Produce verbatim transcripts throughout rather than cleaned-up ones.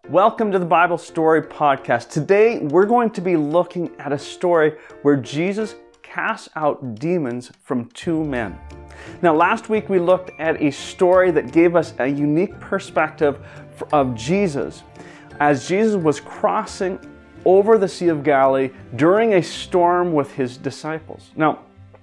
Welcome to the Bible Story Podcast. Today, we're going to be looking at a story where Jesus casts out demons from two men. Now, last week we looked at a story that gave us a unique perspective of Jesus as Jesus was crossing over the Sea of Galilee during a storm with his disciples. Now,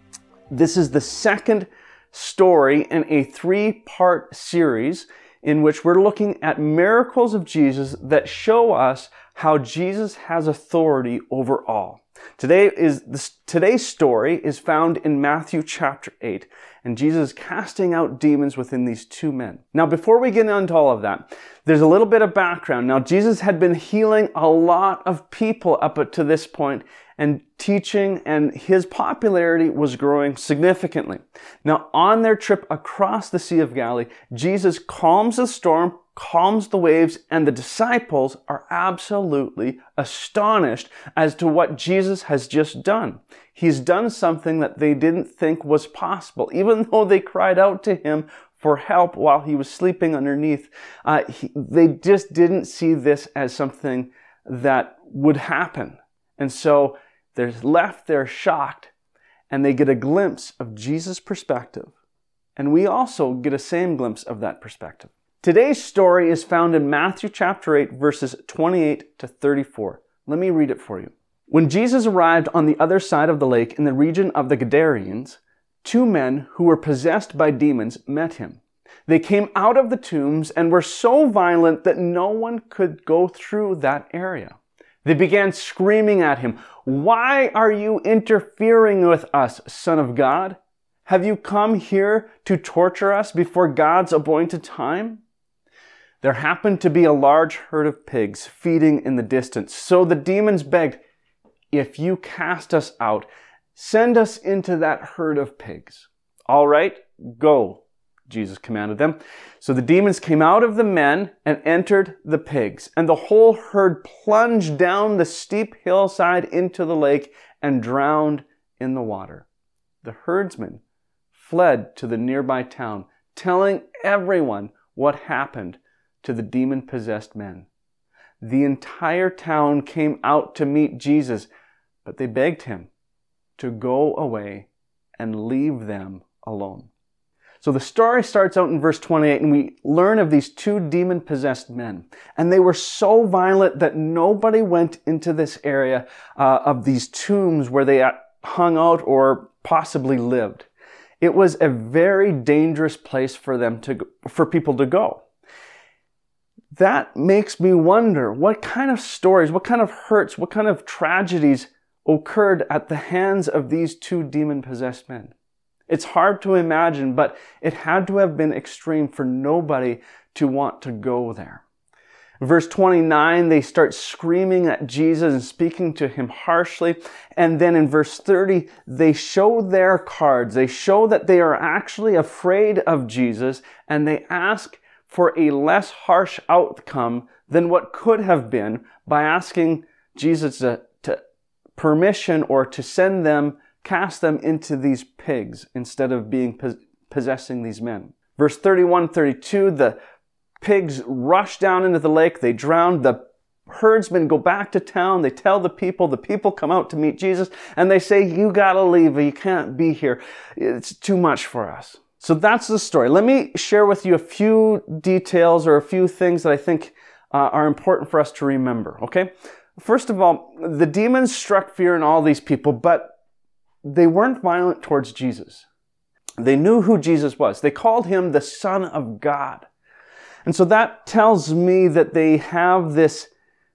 this is the second story in a three-part series in which we're looking at miracles of Jesus that show us how Jesus has authority over all. Today is this, today's story is found in Matthew chapter eight, and Jesus is casting out demons within these two men. Now, before we get into all of that, there's a little bit of background. Now, Jesus had been healing a lot of people up to this point and teaching, and his popularity was growing significantly. Now, on their trip across the Sea of Galilee, Jesus calms the storm, calms the waves, and the disciples are absolutely astonished as to what Jesus has just done. He's done something that they didn't think was possible, even though they cried out to him for help while he was sleeping underneath. Uh, he, they just didn't see this as something that would happen. And so they're left there shocked, and they get a glimpse of Jesus' perspective. And we also get a same glimpse of that perspective. Today's story is found in Matthew chapter eight, verses twenty-eight to thirty-four. Let me read it for you. When Jesus arrived on the other side of the lake in the region of the Gadarenes, two men who were possessed by demons met him. They came out of the tombs and were so violent that no one could go through that area. They began screaming at him, "Why are you interfering with us, Son of God? Have you come here to torture us before God's appointed time?" There happened to be a large herd of pigs feeding in the distance, so the demons begged, "If you cast us out, send us into that herd of pigs." "All right, go," Jesus commanded them. So the demons came out of the men and entered the pigs, and the whole herd plunged down the steep hillside into the lake and drowned in the water. The herdsmen fled to the nearby town, telling everyone what happened to the demon-possessed men. The entire town came out to meet Jesus, but they begged him to go away and leave them alone. So the story starts out in verse twenty-eight, and we learn of these two demon-possessed men. And they were so violent that nobody went into this area uh, of these tombs where they hung out or possibly lived. It was a very dangerous place for them to go, for people to go. That makes me wonder what kind of stories, what kind of hurts, what kind of tragedies occurred at the hands of these two demon-possessed men. It's hard to imagine, but it had to have been extreme for nobody to want to go there. In verse twenty-nine, they start screaming at Jesus and speaking to him harshly. And then in verse thirty, they show their cards. They show that they are actually afraid of Jesus, and they ask for a less harsh outcome than what could have been by asking Jesus to, to permission or to send them cast them into these pigs instead of being pos- possessing these men. Verse thirty-one, thirty-two, the pigs rush down into the lake. They drown. The herdsmen go back to town. They tell the people. The people come out to meet Jesus, and they say, "You gotta leave. You can't be here. It's too much for us." So that's the story. Let me share with you a few details or a few things that I think uh, are important for us to remember, okay? First of all, the demons struck fear in all these people, but they weren't violent towards Jesus. They knew who Jesus was. They called him the Son of God. And so that tells me that they have this,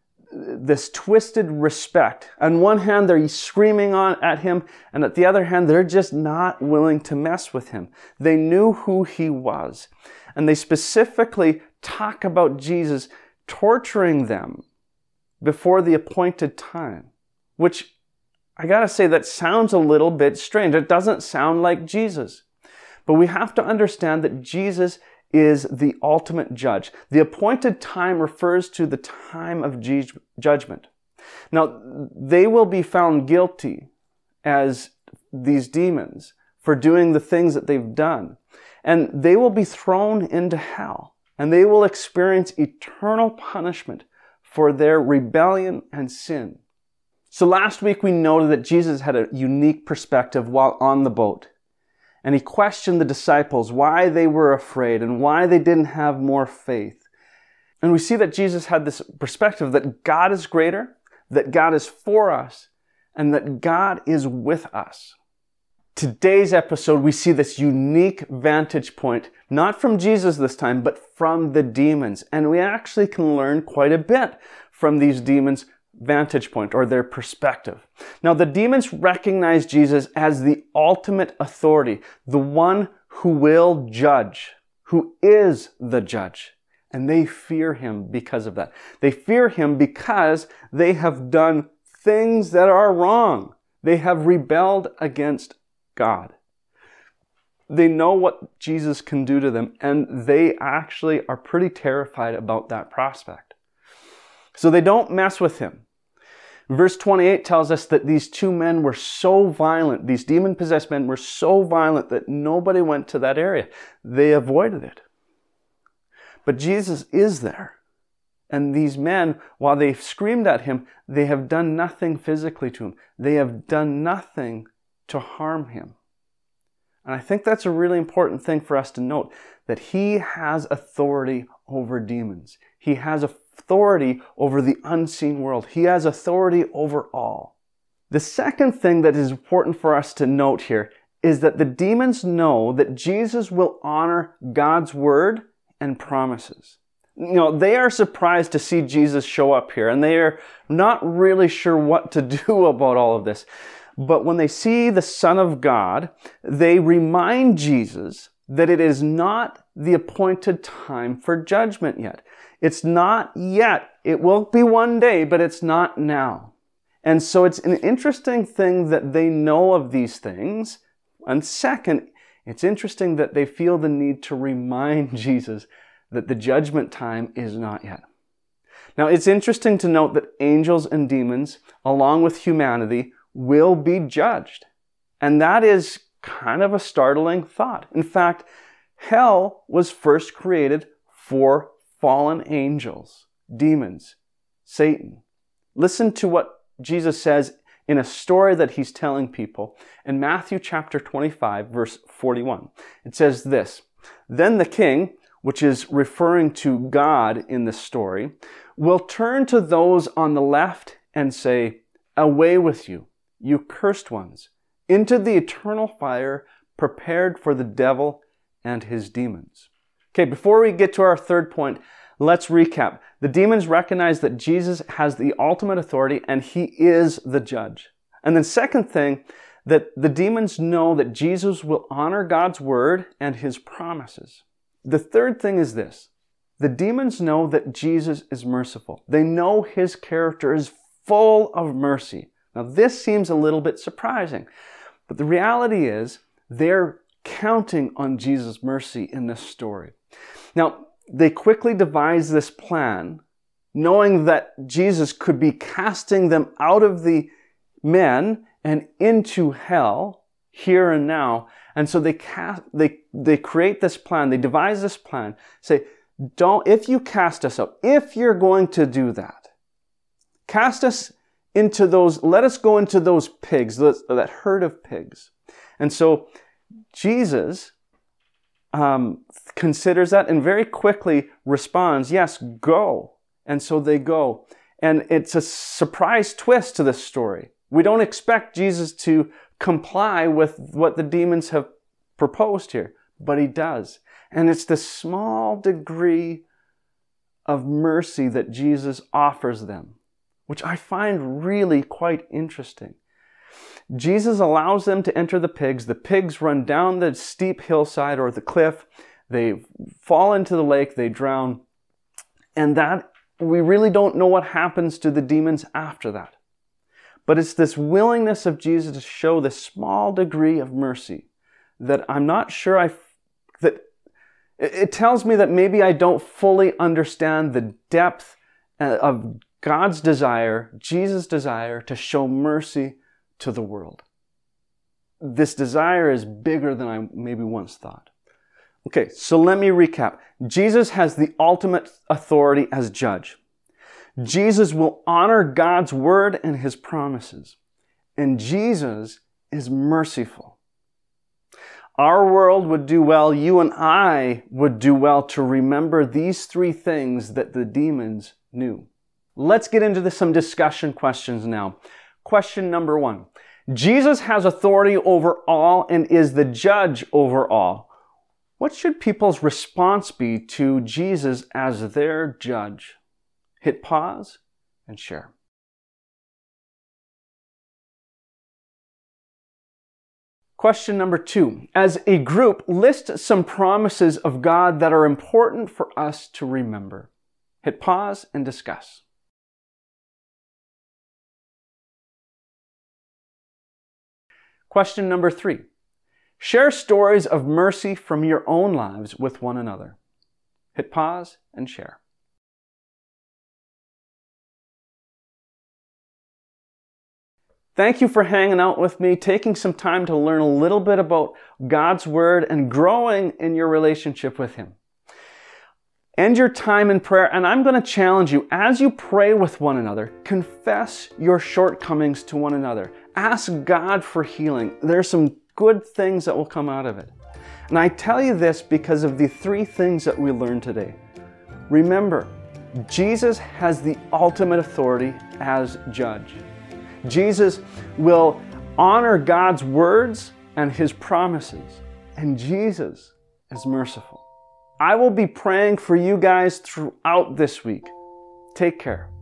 this twisted respect. On one hand, they're screaming on at him, and at the other hand, they're just not willing to mess with him. They knew who he was. And they specifically talk about Jesus torturing them before the appointed time, which I gotta say, that sounds a little bit strange. It doesn't sound like Jesus. But we have to understand that Jesus is the ultimate judge. The appointed time refers to the time of judgment. Now, they will be found guilty as these demons for doing the things that they've done. And they will be thrown into hell. And they will experience eternal punishment for their rebellion and sin. So last week we noted that Jesus had a unique perspective while on the boat. And he questioned the disciples why they were afraid and why they didn't have more faith. And we see that Jesus had this perspective that God is greater, that God is for us, and that God is with us. Today's episode, we see this unique vantage point, not from Jesus this time, but from the demons. And we actually can learn quite a bit from these demons' vantage point or their perspective. Now, the demons recognize Jesus as the ultimate authority, the one who will judge, who is the judge. And they fear him because of that. They fear him because they have done things that are wrong. They have rebelled against God. They know what Jesus can do to them, and they actually are pretty terrified about that prospect. So they don't mess with him. Verse twenty-eight tells us that these two men were so violent, these demon-possessed men were so violent that nobody went to that area. They avoided it. But Jesus is there. And these men, while they screamed at him, they have done nothing physically to him. They have done nothing to harm him. And I think that's a really important thing for us to note, that he has authority over demons. He has authority over the unseen world. He has authority over all. The second thing that is important for us to note here is that the demons know that Jesus will honor God's word and promises. You know, they are surprised to see Jesus show up here, and they are not really sure what to do about all of this. But when they see the Son of God, they remind Jesus that it is not the appointed time for judgment yet. It's not yet. It will be one day, but it's not now. And so it's an interesting thing that they know of these things. And second, it's interesting that they feel the need to remind Jesus that the judgment time is not yet. Now, it's interesting to note that angels and demons, along with humanity, will be judged. And that is kind of a startling thought. In fact, hell was first created for fallen angels, demons, Satan. Listen to what Jesus says in a story that he's telling people in Matthew chapter twenty-five, verse forty-one. It says this, "Then the king," which is referring to God in the story, "will turn to those on the left and say, 'Away with you, you cursed ones, into the eternal fire prepared for the devil and his demons.'" Okay, before we get to our third point, let's recap. The demons recognize that Jesus has the ultimate authority and he is the judge. And then second thing, that the demons know that Jesus will honor God's word and his promises. The third thing is this. The demons know that Jesus is merciful. They know his character is full of mercy. Now, this seems a little bit surprising, but the reality is they're counting on Jesus' mercy in this story. Now, they quickly devise this plan, knowing that Jesus could be casting them out of the men and into hell here and now. And so they cast, they they create this plan, they devise this plan, say, don't, if you cast us out, if you're going to do that, cast us into those, let us go into those pigs, those, that herd of pigs. And so Jesus um, considers that and very quickly responds, yes, go. And so they go. And it's a surprise twist to this story. We don't expect Jesus to comply with what the demons have proposed here, but he does. And it's this small degree of mercy that Jesus offers them, which I find really quite interesting. Jesus allows them to enter the pigs. The pigs run down the steep hillside or the cliff. They fall into the lake. They drown. And that, we really don't know what happens to the demons after that. But it's this willingness of Jesus to show this small degree of mercy that I'm not sure I, that it tells me that maybe I don't fully understand the depth of God's desire, Jesus' desire to show mercy to the world. This desire is bigger than I maybe once thought. Okay, so let me recap. Jesus has the ultimate authority as judge. Jesus will honor God's word and his promises. And Jesus is merciful. Our world would do well, you and I would do well to remember these three things that the demons knew. Let's get into some discussion questions now. Question number one. Jesus has authority over all and is the judge over all. What should people's response be to Jesus as their judge? Hit pause and share. Question number two. As a group, list some promises of God that are important for us to remember. Hit pause and discuss. Question number three. Share stories of mercy from your own lives with one another. Hit pause and share. Thank you for hanging out with me, taking some time to learn a little bit about God's Word and growing in your relationship with Him. End your time in prayer, and I'm going to challenge you, as you pray with one another, confess your shortcomings to one another. Ask God for healing. There's some good things that will come out of it. And I tell you this because of the three things that we learned today. Remember, Jesus has the ultimate authority as judge. Jesus will honor God's words and his promises, and Jesus is merciful. I will be praying for you guys throughout this week. Take care.